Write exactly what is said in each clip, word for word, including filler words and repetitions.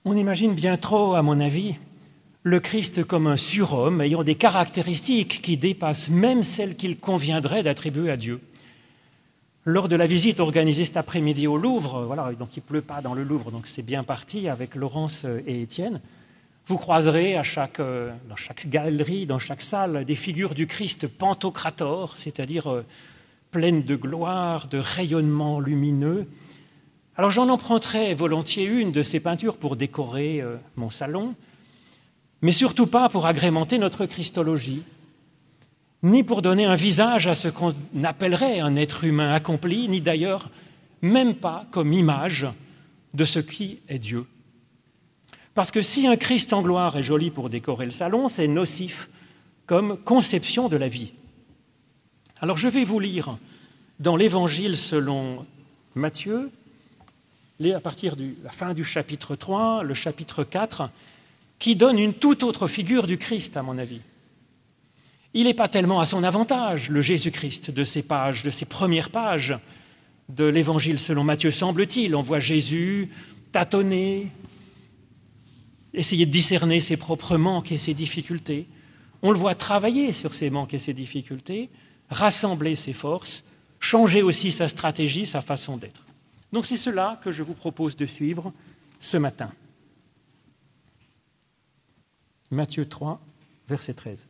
On imagine bien trop, à mon avis, le Christ comme un surhomme ayant des caractéristiques qui dépassent même celles qu'il conviendrait d'attribuer à Dieu. Lors de la visite organisée cet après-midi au Louvre, voilà, donc il ne pleut pas dans le Louvre, donc c'est bien parti avec Laurence et Étienne, vous croiserez à chaque, dans chaque galerie, dans chaque salle, des figures du Christ pantocrator, c'est-à-dire euh, pleines de gloire, de rayonnement lumineux. Alors j'en emprunterai volontiers une de ces peintures pour décorer euh, mon salon, mais surtout pas pour agrémenter notre christologie, ni pour donner un visage à ce qu'on appellerait un être humain accompli, ni d'ailleurs même pas comme image de ce qui est Dieu. Parce que si un Christ en gloire est joli pour décorer le salon, c'est nocif comme conception de la vie. Alors je vais vous lire dans l'Évangile selon Matthieu, à partir de la fin du chapitre trois, le chapitre quatre, qui donne une toute autre figure du Christ, à mon avis. Il n'est pas tellement à son avantage, le Jésus-Christ, de ces pages, de ces premières pages de l'Évangile selon Matthieu, semble-t-il. On voit Jésus tâtonner, essayer de discerner ses propres manques et ses difficultés. On le voit travailler sur ses manques et ses difficultés, rassembler ses forces, changer aussi sa stratégie, sa façon d'être. Donc c'est cela que je vous propose de suivre ce matin. Matthieu trois, verset treize.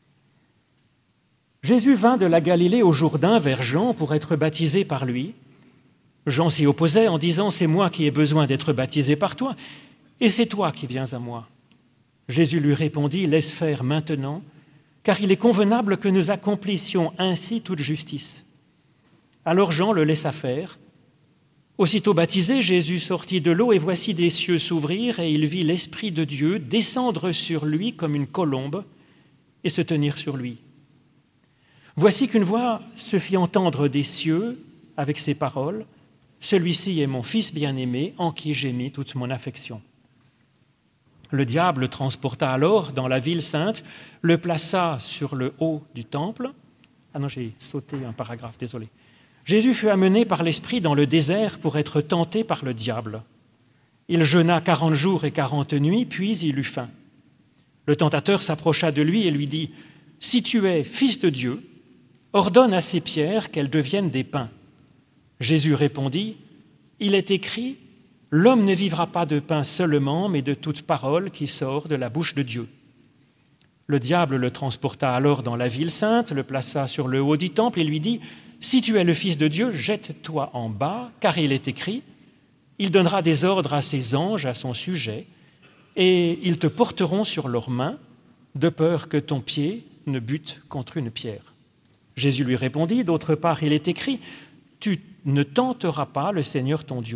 Jésus vint de la Galilée au Jourdain vers Jean pour être baptisé par lui. Jean s'y opposait en disant « C'est moi qui ai besoin d'être baptisé par toi, et c'est toi qui viens à moi. » Jésus lui répondit « Laisse faire maintenant, car il est convenable que nous accomplissions ainsi toute justice. » Alors Jean le laissa faire. Aussitôt baptisé, Jésus sortit de l'eau et voici des cieux s'ouvrir et il vit l'Esprit de Dieu descendre sur lui comme une colombe et se tenir sur lui. Voici qu'une voix se fit entendre des cieux avec ces paroles « Celui-ci est mon Fils bien-aimé, en qui j'ai mis toute mon affection. » Le diable le transporta alors dans la ville sainte, le plaça sur le haut du temple. Ah non, j'ai sauté un paragraphe, désolé. Jésus fut amené par l'Esprit dans le désert pour être tenté par le diable. Il jeûna quarante jours et quarante nuits, puis il eut faim. Le tentateur s'approcha de lui et lui dit « Si tu es Fils de Dieu, ordonne à ces pierres qu'elles deviennent des pains. » Jésus répondit « Il est écrit, l'homme ne vivra pas de pain seulement, mais de toute parole qui sort de la bouche de Dieu. » Le diable le transporta alors dans la ville sainte, le plaça sur le haut du temple et lui dit « Si tu es le Fils de Dieu, jette-toi en bas, car il est écrit, il donnera des ordres à ses anges à son sujet, et ils te porteront sur leurs mains, de peur que ton pied ne bute contre une pierre. » Jésus lui répondit, d'autre part, il est écrit, « Tu ne tenteras pas le Seigneur ton Dieu. »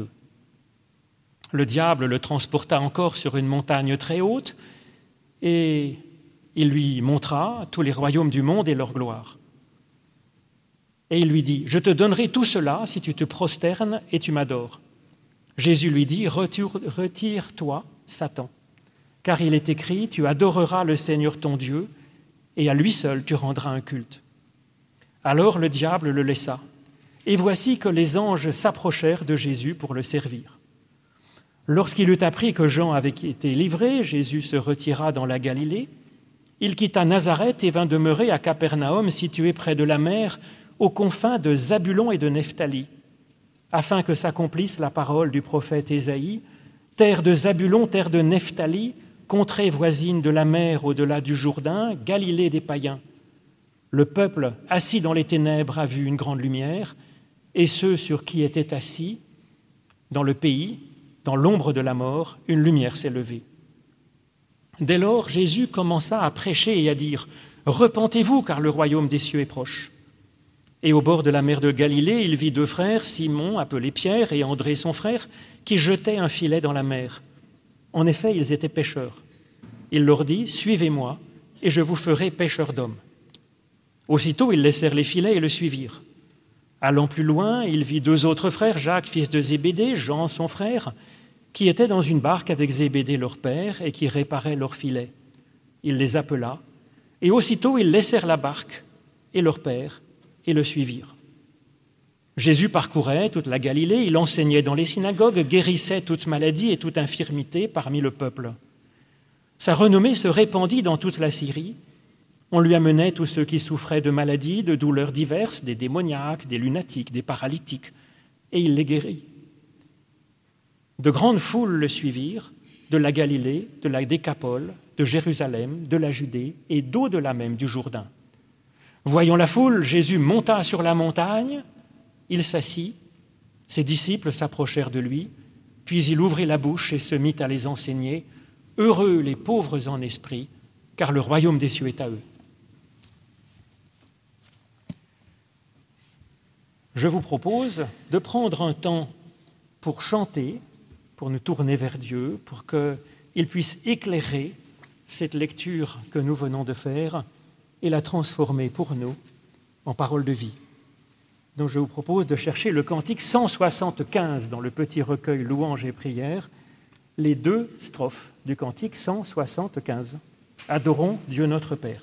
Le diable le transporta encore sur une montagne très haute, et il lui montra tous les royaumes du monde et leur gloire. Et il lui dit, « Je te donnerai tout cela si tu te prosternes et tu m'adores. » Jésus lui dit, « Retire-toi, Satan, car il est écrit, tu adoreras le Seigneur ton Dieu, et à lui seul tu rendras un culte. » Alors le diable le laissa, et voici que les anges s'approchèrent de Jésus pour le servir. Lorsqu'il eut appris que Jean avait été livré, Jésus se retira dans la Galilée. Il quitta Nazareth et vint demeurer à Capernaum, situé près de la mer, aux confins de Zabulon et de Nephtali, afin que s'accomplisse la parole du prophète Ésaïe, « Terre de Zabulon, terre de Nephtali, contrée voisine de la mer au-delà du Jourdain, Galilée des païens. Le peuple assis dans les ténèbres a vu une grande lumière, et ceux sur qui étaient assis dans le pays, dans l'ombre de la mort, une lumière s'est levée. » Dès lors, Jésus commença à prêcher et à dire « Repentez-vous, car le royaume des cieux est proche. » Et au bord de la mer de Galilée, il vit deux frères, Simon, appelé Pierre, et André, son frère, qui jetaient un filet dans la mer. En effet, ils étaient pêcheurs. Il leur dit « Suivez-moi, et je vous ferai pêcheurs d'hommes. » Aussitôt, ils laissèrent les filets et le suivirent. Allant plus loin, il vit deux autres frères, Jacques, fils de Zébédée, Jean, son frère, qui étaient dans une barque avec Zébédée, leur père, et qui réparaient leurs filets. Il les appela, et aussitôt ils laissèrent la barque et leur père, et le suivirent. Jésus parcourait toute la Galilée, il enseignait dans les synagogues, guérissait toute maladie et toute infirmité parmi le peuple. Sa renommée se répandit dans toute la Syrie. On lui amenait tous ceux qui souffraient de maladies, de douleurs diverses, des démoniaques, des lunatiques, des paralytiques, et il les guérit. De grandes foules le suivirent, de la Galilée, de la Décapole, de Jérusalem, de la Judée et d'au-delà même du Jourdain. Voyant la foule, Jésus monta sur la montagne, il s'assit, ses disciples s'approchèrent de lui, puis il ouvrit la bouche et se mit à les enseigner. Heureux les pauvres en esprit, car le royaume des cieux est à eux. Je vous propose de prendre un temps pour chanter, pour nous tourner vers Dieu, pour qu'il puisse éclairer cette lecture que nous venons de faire et la transformer pour nous en parole de vie. Donc je vous propose de chercher le cantique cent soixante-quinze dans le petit recueil Louanges et prières, les deux strophes du cantique cent soixante-quinze. Adorons Dieu notre Père.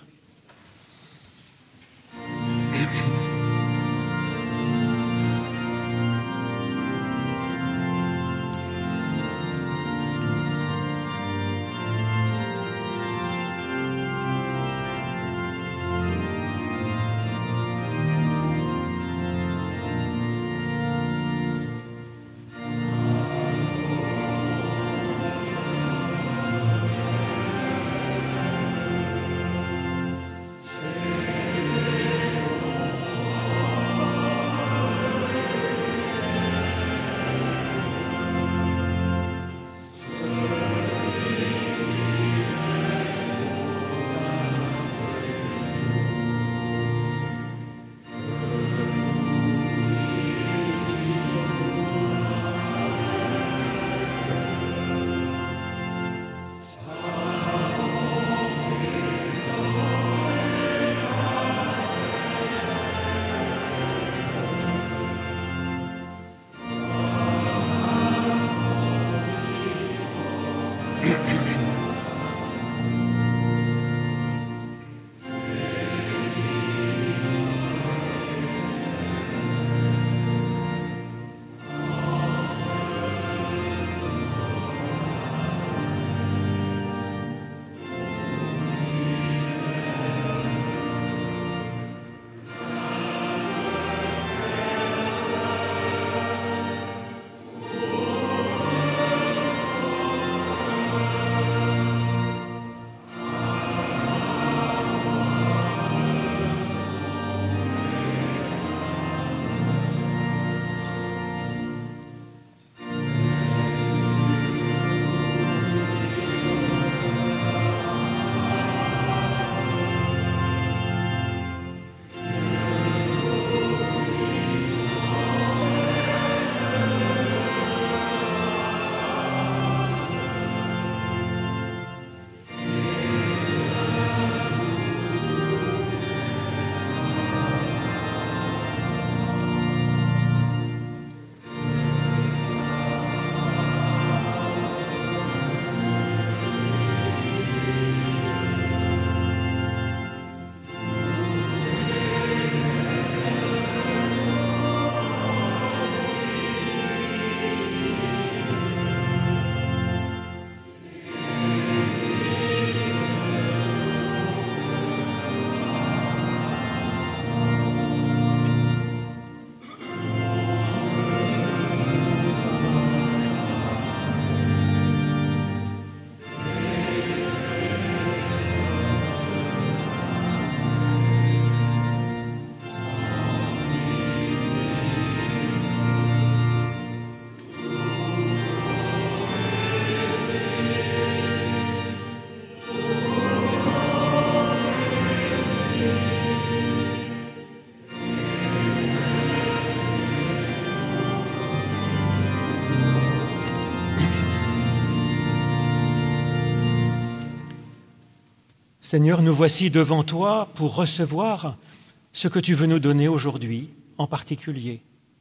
Seigneur, nous voici devant toi pour recevoir ce que tu veux nous donner aujourd'hui en particulier.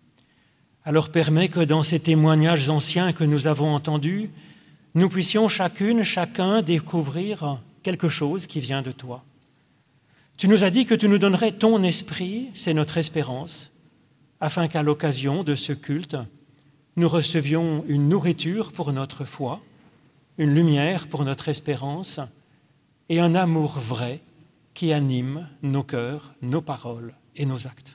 Alors permets que dans ces témoignages anciens que nous avons entendus, nous puissions chacune, chacun découvrir quelque chose qui vient de toi. Tu nous as dit que tu nous donnerais ton esprit, c'est notre espérance. afin qu'à l'occasion de ce culte, nous recevions une nourriture pour notre foi, une lumière pour notre espérance et un amour vrai qui anime nos cœurs, nos paroles et nos actes.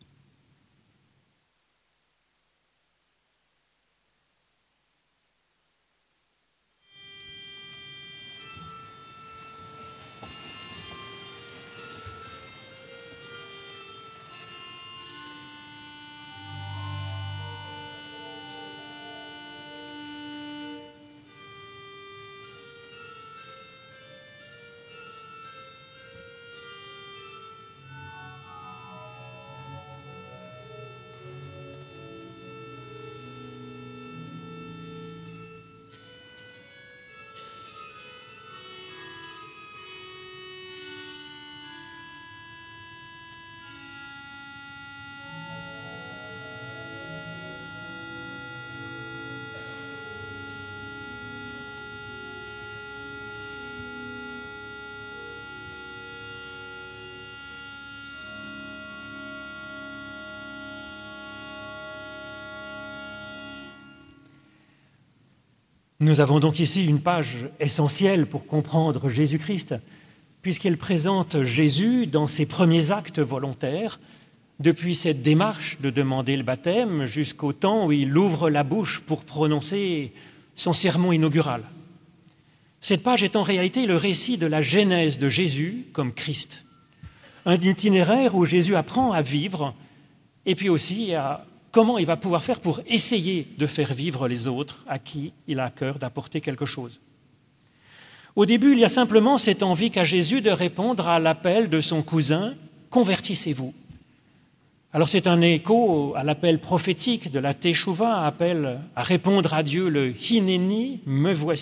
Nous avons donc ici une page essentielle pour comprendre Jésus-Christ, puisqu'elle présente Jésus dans ses premiers actes volontaires, depuis cette démarche de demander le baptême jusqu'au temps où il ouvre la bouche pour prononcer son sermon inaugural. Cette page est en réalité le récit de la genèse de Jésus comme Christ, un itinéraire où Jésus apprend à vivre et puis aussi à comment il va pouvoir faire pour essayer de faire vivre les autres à qui il a à cœur d'apporter quelque chose. Au début, il y a simplement cette envie qu'a Jésus de répondre à l'appel de son cousin « Convertissez-vous ». Alors c'est un écho à l'appel prophétique de la Teshuvah, appel à répondre à Dieu le « Hineni, me voici ».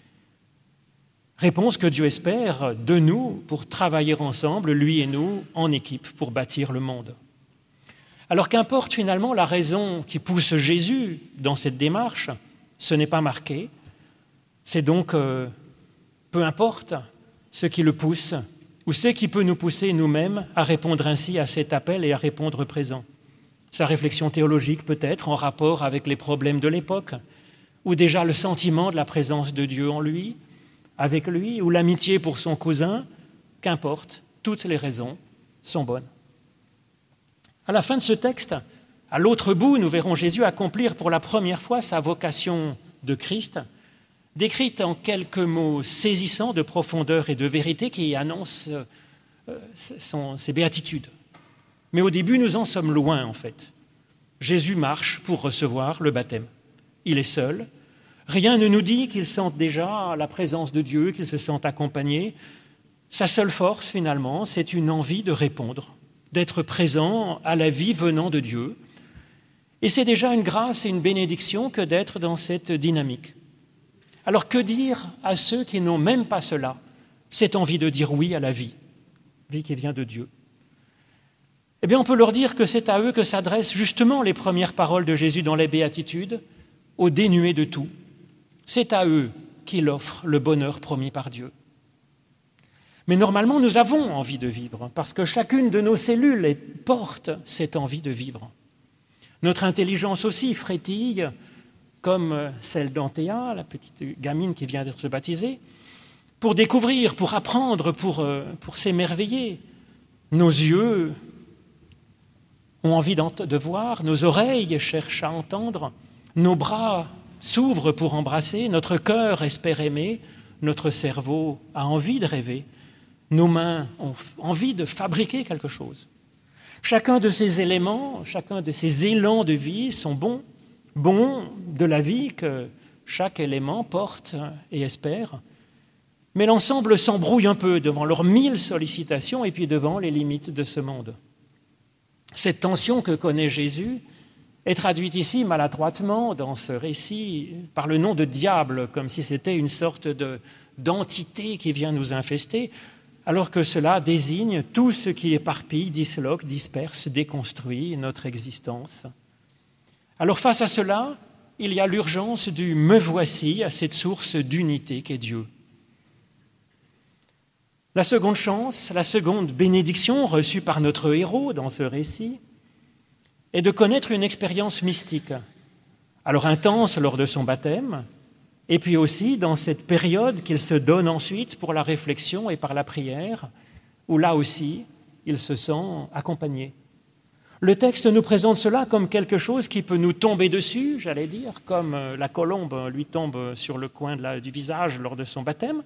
Réponse que Dieu espère de nous pour travailler ensemble, lui et nous, en équipe, pour bâtir le monde. Alors qu'importe finalement la raison qui pousse Jésus dans cette démarche, ce n'est pas marqué. C'est donc, euh, peu importe ce qui le pousse ou ce qui peut nous pousser nous-mêmes à répondre ainsi à cet appel et à répondre présent. Sa réflexion théologique peut-être en rapport avec les problèmes de l'époque, ou déjà le sentiment de la présence de Dieu en lui, avec lui, ou l'amitié pour son cousin, qu'importe, toutes les raisons sont bonnes. À la fin de ce texte, à l'autre bout, nous verrons Jésus accomplir pour la première fois sa vocation de Christ, décrite en quelques mots saisissants de profondeur et de vérité qui annoncent euh, son, ses béatitudes. Mais au début, nous en sommes loin en fait. Jésus marche pour recevoir le baptême. Il est seul. Rien ne nous dit qu'il sente déjà la présence de Dieu, qu'il se sente accompagné. Sa seule force, finalement, c'est une envie de répondre, d'être présent à la vie venant de Dieu. Et c'est déjà une grâce et une bénédiction que d'être dans cette dynamique. Alors que dire à ceux qui n'ont même pas cela, cette envie de dire oui à la vie, vie qui vient de Dieu? Eh bien, on peut leur dire que c'est à eux que s'adressent justement les premières paroles de Jésus dans les Béatitudes, aux dénués de tout. C'est à eux qu'il offre le bonheur promis par Dieu. Mais normalement, nous avons envie de vivre, parce que chacune de nos cellules porte cette envie de vivre. Notre intelligence aussi frétille, comme celle d'Anthea, la petite gamine qui vient d'être baptisée, pour découvrir, pour apprendre, pour, pour s'émerveiller. Nos yeux ont envie de voir, nos oreilles cherchent à entendre, nos bras s'ouvrent pour embrasser, notre cœur espère aimer, notre cerveau a envie de rêver. Nos mains ont envie de fabriquer quelque chose. Chacun de ces éléments, chacun de ces élans de vie sont bons, bons de la vie que chaque élément porte et espère. Mais l'ensemble s'embrouille un peu devant leurs mille sollicitations et puis devant les limites de ce monde. Cette tension que connaît Jésus est traduite ici maladroitement dans ce récit par le nom de diable, comme si c'était une sorte de, d'entité qui vient nous infester, alors que cela désigne tout ce qui éparpille, disloque, disperse, déconstruit notre existence. Alors face à cela, il y a l'urgence du « me voici » à cette source d'unité qu'est Dieu. La seconde chance, la seconde bénédiction reçue par notre héros dans ce récit est de connaître une expérience mystique, alors intense lors de son baptême, et puis aussi dans cette période qu'il se donne ensuite pour la réflexion et par la prière, où là aussi, il se sent accompagné. Le texte nous présente cela comme quelque chose qui peut nous tomber dessus, j'allais dire, comme la colombe lui tombe sur le coin de la, du visage lors de son baptême,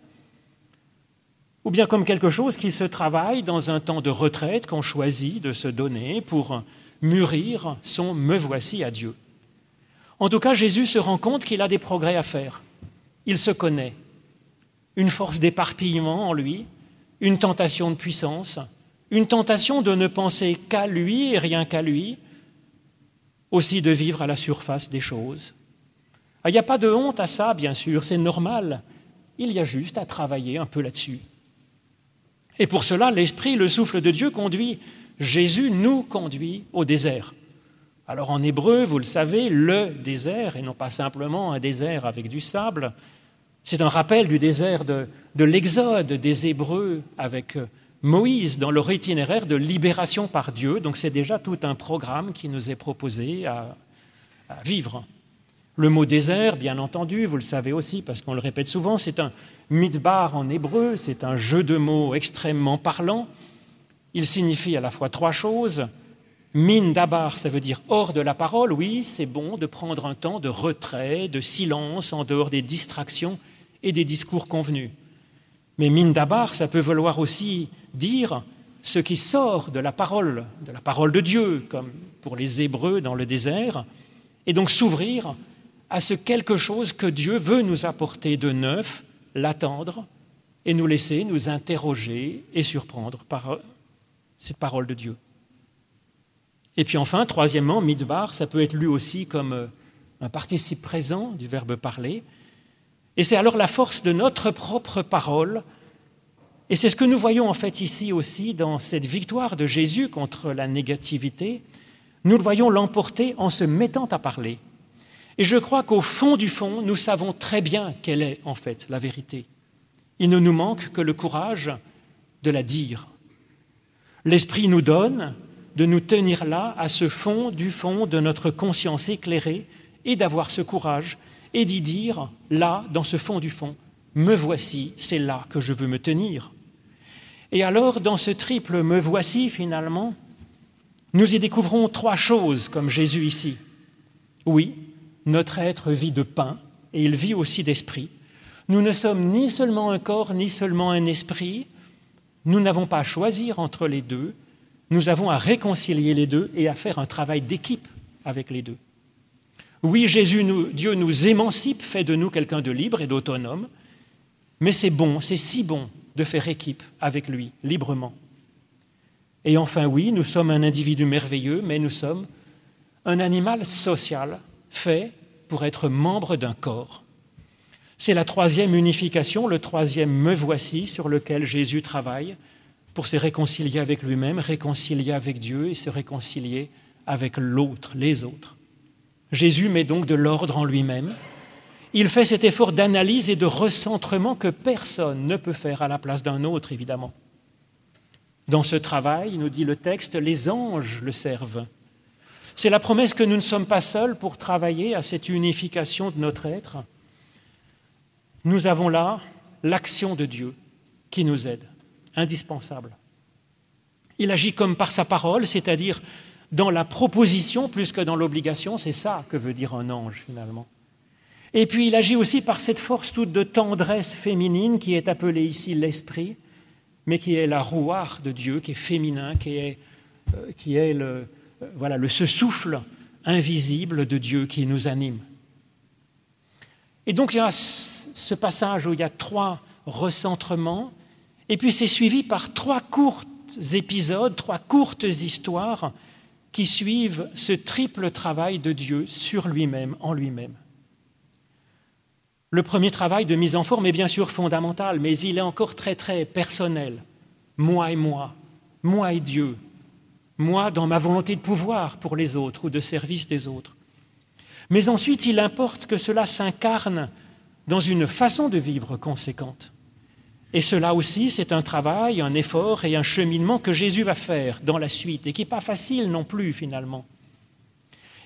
ou bien comme quelque chose qui se travaille dans un temps de retraite qu'on choisit de se donner pour mûrir son « me voici à Dieu ». En tout cas, Jésus se rend compte qu'il a des progrès à faire. Il se connaît. Une force d'éparpillement en lui, une tentation de puissance, une tentation de ne penser qu'à lui et rien qu'à lui, aussi de vivre à la surface des choses. Il n'y a pas de honte à ça, bien sûr, c'est normal. Il y a juste à travailler un peu là-dessus. Et pour cela, l'Esprit, le souffle de Dieu conduit. Jésus nous conduit au désert. Alors en hébreu, vous le savez, le désert, et non pas simplement un désert avec du sable, c'est un rappel du désert de, de l'Exode des Hébreux avec Moïse dans leur itinéraire de libération par Dieu. Donc c'est déjà tout un programme qui nous est proposé à, à vivre. Le mot désert, bien entendu, vous le savez aussi parce qu'on le répète souvent, c'est un midbar en hébreu, c'est un jeu de mots extrêmement parlant. Il signifie à la fois trois choses. Min dabar, ça veut dire hors de la parole. Oui, c'est bon de prendre un temps de retrait, de silence, en dehors des distractions et des discours convenus. Mais min dabar, ça peut vouloir aussi dire ce qui sort de la parole, de la parole de Dieu, comme pour les Hébreux dans le désert, et donc s'ouvrir à ce quelque chose que Dieu veut nous apporter de neuf, l'attendre et nous laisser nous interroger et surprendre par cette parole de Dieu. Et puis enfin, troisièmement, midbar, ça peut être lu aussi comme un participe présent du verbe parler. Et c'est alors la force de notre propre parole. Et c'est ce que nous voyons en fait ici aussi dans cette victoire de Jésus contre la négativité. Nous le voyons l'emporter en se mettant à parler. Et je crois qu'au fond du fond, nous savons très bien quelle est en fait la vérité. Il ne nous manque que le courage de la dire. L'Esprit nous donne de nous tenir là, à ce fond du fond de notre conscience éclairée, et d'avoir ce courage, et d'y dire, là, dans ce fond du fond, me voici, c'est là que je veux me tenir. Et alors, dans ce triple me voici, finalement, nous y découvrons trois choses, comme Jésus ici. Oui, notre être vit de pain, et il vit aussi d'esprit. Nous ne sommes ni seulement un corps, ni seulement un esprit. Nous n'avons pas à choisir entre les deux. Nous avons à réconcilier les deux et à faire un travail d'équipe avec les deux. Oui, Jésus, nous, Dieu nous émancipe, fait de nous quelqu'un de libre et d'autonome, mais c'est bon, c'est si bon de faire équipe avec lui, librement. Et enfin, oui, nous sommes un individu merveilleux, mais nous sommes un animal social fait pour être membre d'un corps. C'est la troisième unification, le troisième me voici sur lequel Jésus travaille pour se réconcilier avec lui-même, réconcilier avec Dieu et se réconcilier avec l'autre, les autres. Jésus met donc de l'ordre en lui-même. Il fait cet effort d'analyse et de recentrement que personne ne peut faire à la place d'un autre, évidemment. Dans ce travail, nous dit le texte, les anges le servent. C'est la promesse que nous ne sommes pas seuls pour travailler à cette unification de notre être. Nous avons là l'action de Dieu qui nous aide, indispensable. Il agit comme par sa parole, c'est-à-dire dans la proposition plus que dans l'obligation, c'est ça que veut dire un ange finalement. Et puis il agit aussi par cette force toute de tendresse féminine qui est appelée ici l'esprit, mais qui est la rouar de Dieu, qui est féminin, qui est, euh, qui est le, euh, voilà, le, ce souffle invisible de Dieu qui nous anime. Et donc il y a ce passage où il y a trois recentrements, et puis c'est suivi par trois courts épisodes, trois courtes histoires qui suivent ce triple travail de Dieu sur lui-même, en lui-même. Le premier travail de mise en forme est bien sûr fondamental, mais il est encore très très personnel. Moi et moi, moi et Dieu, moi dans ma volonté de pouvoir pour les autres ou de service des autres. Mais ensuite, il importe que cela s'incarne dans une façon de vivre conséquente. Et cela aussi, c'est un travail, un effort et un cheminement que Jésus va faire dans la suite et qui n'est pas facile non plus finalement.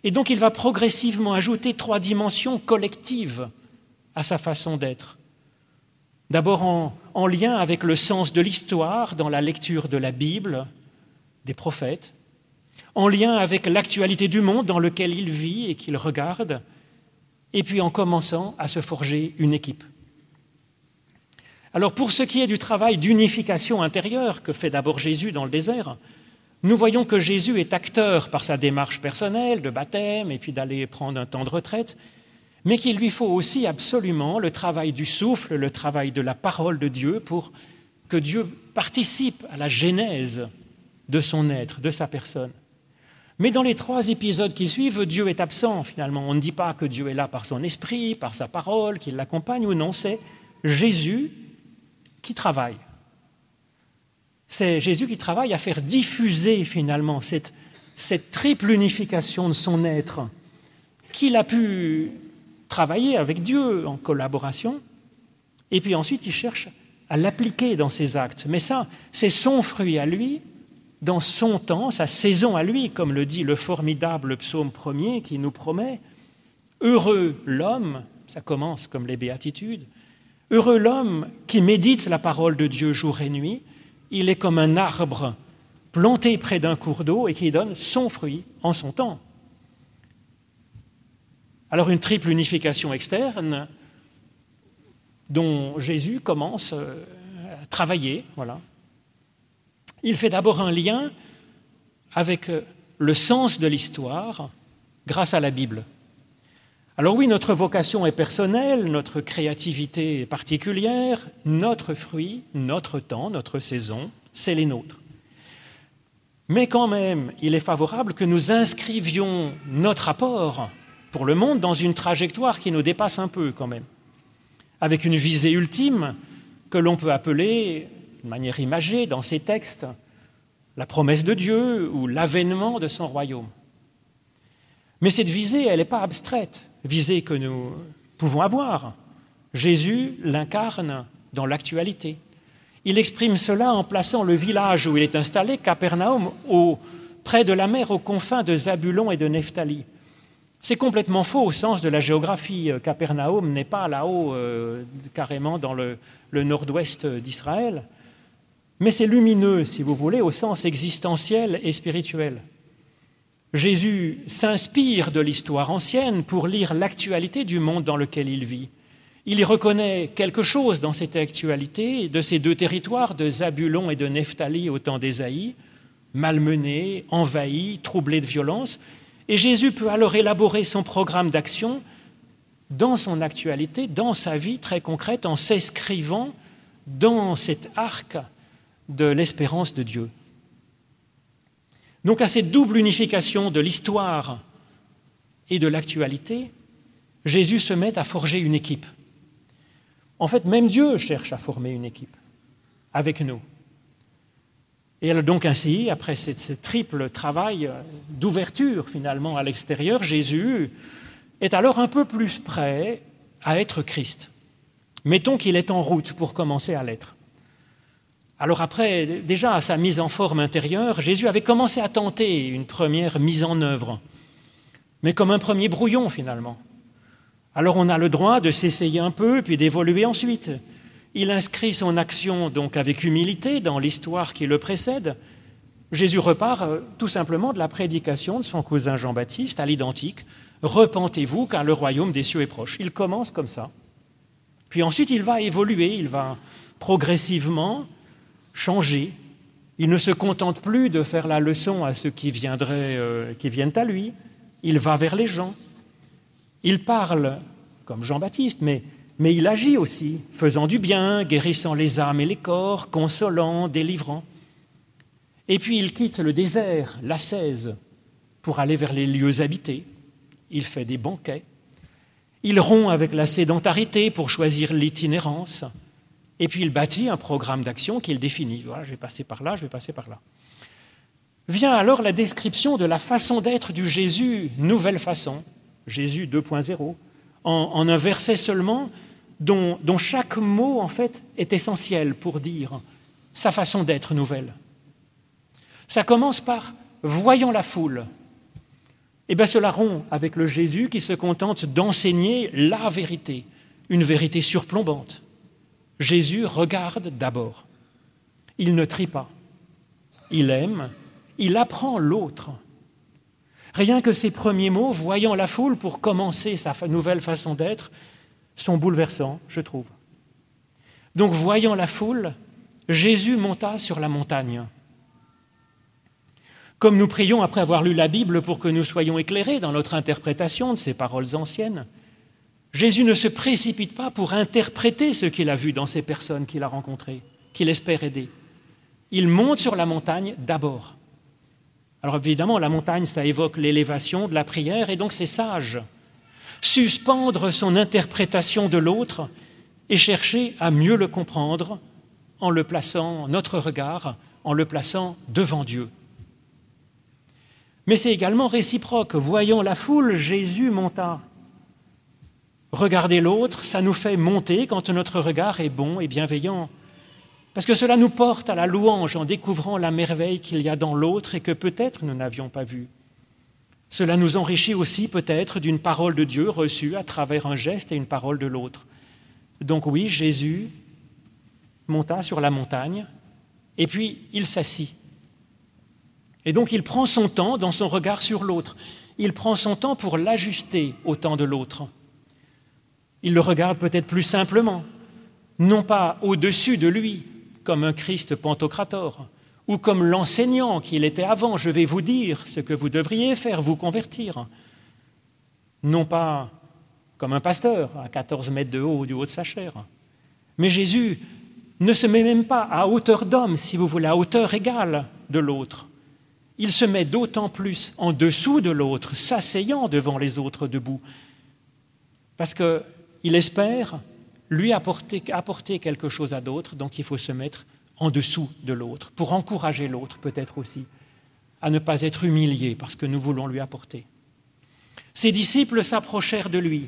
Et donc il va progressivement ajouter trois dimensions collectives à sa façon d'être. D'abord en, en lien avec le sens de l'histoire dans la lecture de la Bible, des prophètes, en lien avec l'actualité du monde dans lequel il vit et qu'il regarde, et puis en commençant à se forger une équipe. Alors pour ce qui est du travail d'unification intérieure que fait d'abord Jésus dans le désert, nous voyons que Jésus est acteur par sa démarche personnelle de baptême et puis d'aller prendre un temps de retraite, mais qu'il lui faut aussi absolument le travail du souffle, le travail de la parole de Dieu pour que Dieu participe à la genèse de son être, de sa personne. Mais dans les trois épisodes qui suivent, Dieu est absent finalement. On ne dit pas que Dieu est là par son esprit, par sa parole, qu'il l'accompagne ou non, c'est Jésus qui travaille. C'est Jésus qui travaille à faire diffuser finalement cette, cette triple unification de son être qu'il a pu travailler avec Dieu en collaboration, et puis ensuite il cherche à l'appliquer dans ses actes. Mais ça, c'est son fruit à lui, dans son temps, sa saison à lui, comme le dit le formidable psaume premier qui nous promet « Heureux l'homme », ça commence comme les béatitudes, « Heureux l'homme qui médite la parole de Dieu jour et nuit, il est comme un arbre planté près d'un cours d'eau et qui donne son fruit en son temps. » Alors une triple unification externe dont Jésus commence à travailler, voilà. Il fait d'abord un lien avec le sens de l'histoire grâce à la Bible. Alors oui, notre vocation est personnelle, notre créativité est particulière, notre fruit, notre temps, notre saison, c'est les nôtres. Mais quand même, il est favorable que nous inscrivions notre apport pour le monde dans une trajectoire qui nous dépasse un peu quand même, avec une visée ultime que l'on peut appeler, de manière imagée dans ces textes, la promesse de Dieu ou l'avènement de son royaume. Mais cette visée, elle n'est pas abstraite, visée que nous pouvons avoir. Jésus l'incarne dans l'actualité. Il exprime cela en plaçant le village où il est installé, Capernaum, au, près de la mer, aux confins de Zabulon et de Nephtali. C'est complètement faux au sens de la géographie. Capernaum n'est pas là-haut, euh, carrément dans le, le nord-ouest d'Israël, mais c'est lumineux, si vous voulez, au sens existentiel et spirituel. Jésus s'inspire de l'histoire ancienne pour lire l'actualité du monde dans lequel il vit. Il y reconnaît quelque chose dans cette actualité de ces deux territoires, de Zabulon et de Nephtali au temps d'Ésaïe, malmenés, envahis, troublés de violence. Et Jésus peut alors élaborer son programme d'action dans son actualité, dans sa vie très concrète, en s'inscrivant dans cet arc de l'espérance de Dieu. Donc à cette double unification de l'histoire et de l'actualité, Jésus se met à forger une équipe. En fait, même Dieu cherche à former une équipe avec nous. Et donc ainsi, après ce, ce triple travail d'ouverture finalement à l'extérieur, Jésus est alors un peu plus prêt à être Christ. Mettons qu'il est en route pour commencer à l'être. Alors après, déjà à sa mise en forme intérieure, Jésus avait commencé à tenter une première mise en œuvre, mais comme un premier brouillon finalement. Alors on a le droit de s'essayer un peu, puis d'évoluer ensuite. Il inscrit son action donc avec humilité dans l'histoire qui le précède. Jésus repart euh, tout simplement de la prédication de son cousin Jean-Baptiste à l'identique. « Repentez-vous car le royaume des cieux est proche ». Il commence comme ça. Puis ensuite il va évoluer, il va progressivement changer. Il ne se contente plus de faire la leçon à ceux qui, viendraient, euh, qui viennent à lui. Il va vers les gens. Il parle comme Jean-Baptiste, mais, mais il agit aussi, faisant du bien, guérissant les âmes et les corps, consolant, délivrant. Et puis il quitte le désert, l'ascèse, pour aller vers les lieux habités. Il fait des banquets. Il rompt avec la sédentarité pour choisir l'itinérance. Et puis il bâtit un programme d'action qu'il définit. Voilà, je vais passer par là, je vais passer par là. Vient alors la description de la façon d'être du Jésus, nouvelle façon, Jésus deux point zéro, en, en un verset seulement, dont, dont chaque mot, en fait, est essentiel pour dire sa façon d'être nouvelle. Ça commence par « voyant la foule ». Eh bien, cela rompt avec le Jésus qui se contente d'enseigner la vérité, une vérité surplombante. Jésus regarde d'abord. Il ne trie pas. Il aime. Il apprend l'autre. Rien que ces premiers mots, voyant la foule pour commencer sa nouvelle façon d'être, sont bouleversants, je trouve. Donc, voyant la foule, Jésus monta sur la montagne. Comme nous prions après avoir lu la Bible pour que nous soyons éclairés dans notre interprétation de ces paroles anciennes, Jésus ne se précipite pas pour interpréter ce qu'il a vu dans ces personnes qu'il a rencontrées, qu'il espère aider. Il monte sur la montagne d'abord. Alors évidemment, la montagne, ça évoque l'élévation de la prière, et donc c'est sage. Suspendre son interprétation de l'autre et chercher à mieux le comprendre en le plaçant, notre regard, en le plaçant devant Dieu. Mais c'est également réciproque. Voyant la foule, Jésus monta. Regarder l'autre, ça nous fait monter quand notre regard est bon et bienveillant. Parce que cela nous porte à la louange en découvrant la merveille qu'il y a dans l'autre et que peut-être nous n'avions pas vue. Cela nous enrichit aussi peut-être d'une parole de Dieu reçue à travers un geste et une parole de l'autre. Donc oui, Jésus monta sur la montagne et puis il s'assit. Et donc il prend son temps dans son regard sur l'autre. Il prend son temps pour l'ajuster au temps de l'autre. Il le regarde peut-être plus simplement, non pas au-dessus de lui, comme un Christ pantocrator, ou comme l'enseignant qu'il était avant, je vais vous dire ce que vous devriez faire, vous convertir. Non pas comme un pasteur à quatorze mètres de haut du haut de sa chair. Mais Jésus ne se met même pas à hauteur d'homme, si vous voulez, à hauteur égale de l'autre. Il se met d'autant plus en dessous de l'autre, s'asseyant devant les autres debout, parce qu'il espère lui apporter, apporter quelque chose à d'autres, donc il faut se mettre en dessous de l'autre, pour encourager l'autre peut-être aussi, à ne pas être humilié parce que nous voulons lui apporter. Ses disciples s'approchèrent de lui.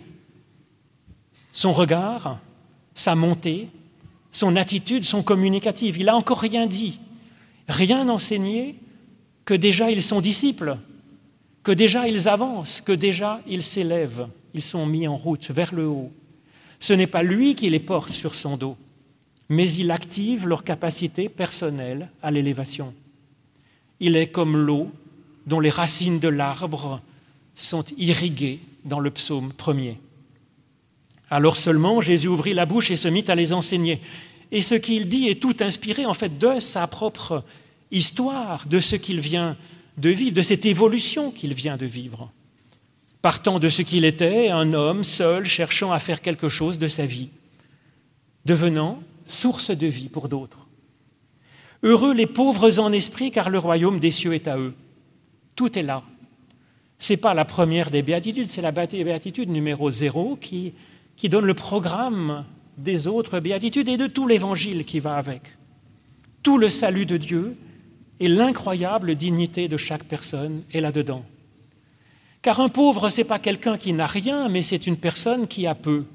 Son regard, sa montée, son attitude sont communicatives. Il n'a encore rien dit, rien enseigné, que déjà ils sont disciples, que déjà ils avancent, que déjà ils s'élèvent, ils sont mis en route vers le haut. Ce n'est pas lui qui les porte sur son dos, mais il active leur capacité personnelle à l'élévation. Il est comme l'eau dont les racines de l'arbre sont irriguées dans le psaume premier. Alors seulement Jésus ouvrit la bouche et se mit à les enseigner. Et ce qu'il dit est tout inspiré en fait de sa propre histoire, de ce qu'il vient de vivre, de cette évolution qu'il vient de vivre. Partant de ce qu'il était, un homme seul cherchant à faire quelque chose de sa vie, devenant source de vie pour d'autres. Heureux les pauvres en esprit, car le royaume des cieux est à eux. Tout est là. Ce n'est pas la première des béatitudes, c'est la béatitude numéro zéro qui, qui donne le programme des autres béatitudes et de tout l'évangile qui va avec. Tout le salut de Dieu et l'incroyable dignité de chaque personne est là-dedans. Car un pauvre, ce n'est pas quelqu'un qui n'a rien, mais c'est une personne qui a peu.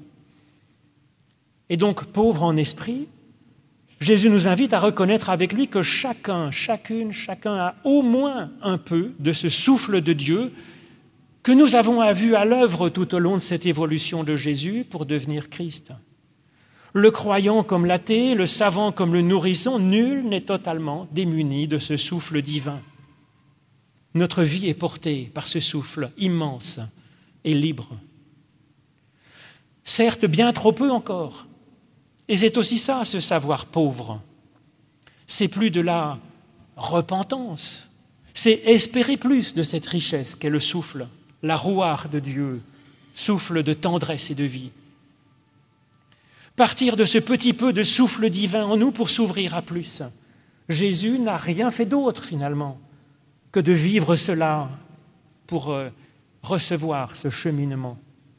Et donc, pauvre en esprit, Jésus nous invite à reconnaître avec lui que chacun, chacune, chacun a au moins un peu de ce souffle de Dieu que nous avons vu à l'œuvre tout au long de cette évolution de Jésus pour devenir Christ. Le croyant comme l'athée, le savant comme le nourrisson, nul n'est totalement démuni de ce souffle divin. Notre vie est portée par ce souffle immense et libre. Certes, bien trop peu encore. Et c'est aussi ça, ce savoir pauvre. C'est plus de la repentance. C'est espérer plus de cette richesse qu'est le souffle, la rouarde de Dieu, souffle de tendresse et de vie. Partir de ce petit peu de souffle divin en nous pour s'ouvrir à plus. Jésus n'a rien fait d'autre finalement que de vivre cela pour euh, recevoir ce cheminement.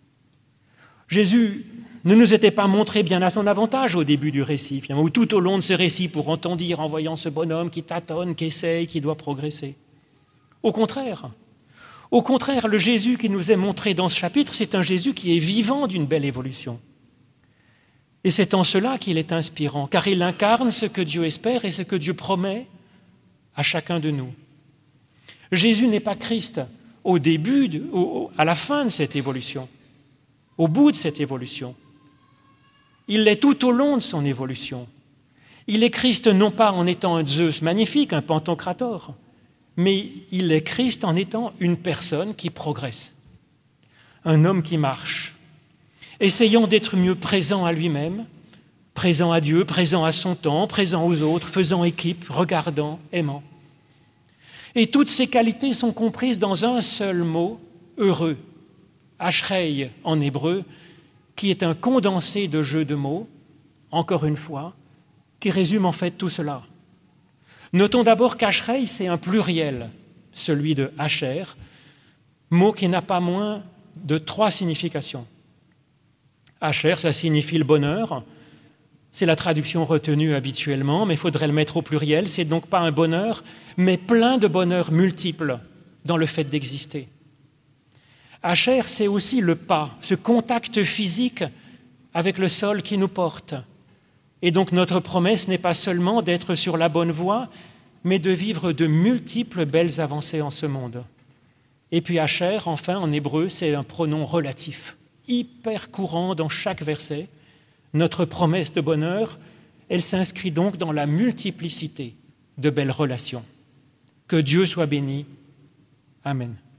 Jésus ne nous était pas montré bien à son avantage au début du récit, finalement, ou tout au long de ce récit, pourront-on dire, en voyant ce bonhomme qui tâtonne, qui essaye, qui doit progresser. Au contraire, au contraire, le Jésus qui nous est montré dans ce chapitre, c'est un Jésus qui est vivant d'une belle évolution. Et c'est en cela qu'il est inspirant, car il incarne ce que Dieu espère et ce que Dieu promet à chacun de nous. Jésus n'est pas Christ au début, de, au, à la fin de cette évolution, au bout de cette évolution. Il l'est tout au long de son évolution. Il est Christ non pas en étant un Zeus magnifique, un Pantocrator, mais il est Christ en étant une personne qui progresse, un homme qui marche, essayant d'être mieux présent à lui-même, présent à Dieu, présent à son temps, présent aux autres, faisant équipe, regardant, aimant. Et toutes ces qualités sont comprises dans un seul mot, heureux, ashrei en hébreu, qui est un condensé de jeux de mots, encore une fois, qui résume en fait tout cela. Notons d'abord qu'ashrei, c'est un pluriel, celui de Asher, mot qui n'a pas moins de trois significations. Asher, ça signifie le bonheur. C'est la traduction retenue habituellement, mais il faudrait le mettre au pluriel. C'est donc pas un bonheur, mais plein de bonheurs multiples dans le fait d'exister. Asher, c'est aussi le pas, ce contact physique avec le sol qui nous porte. Et donc notre promesse n'est pas seulement d'être sur la bonne voie, mais de vivre de multiples belles avancées en ce monde. Et puis Asher, enfin, en hébreu, c'est un pronom relatif, hyper courant dans chaque verset. Notre promesse de bonheur, elle s'inscrit donc dans la multiplicité de belles relations. Que Dieu soit béni. Amen.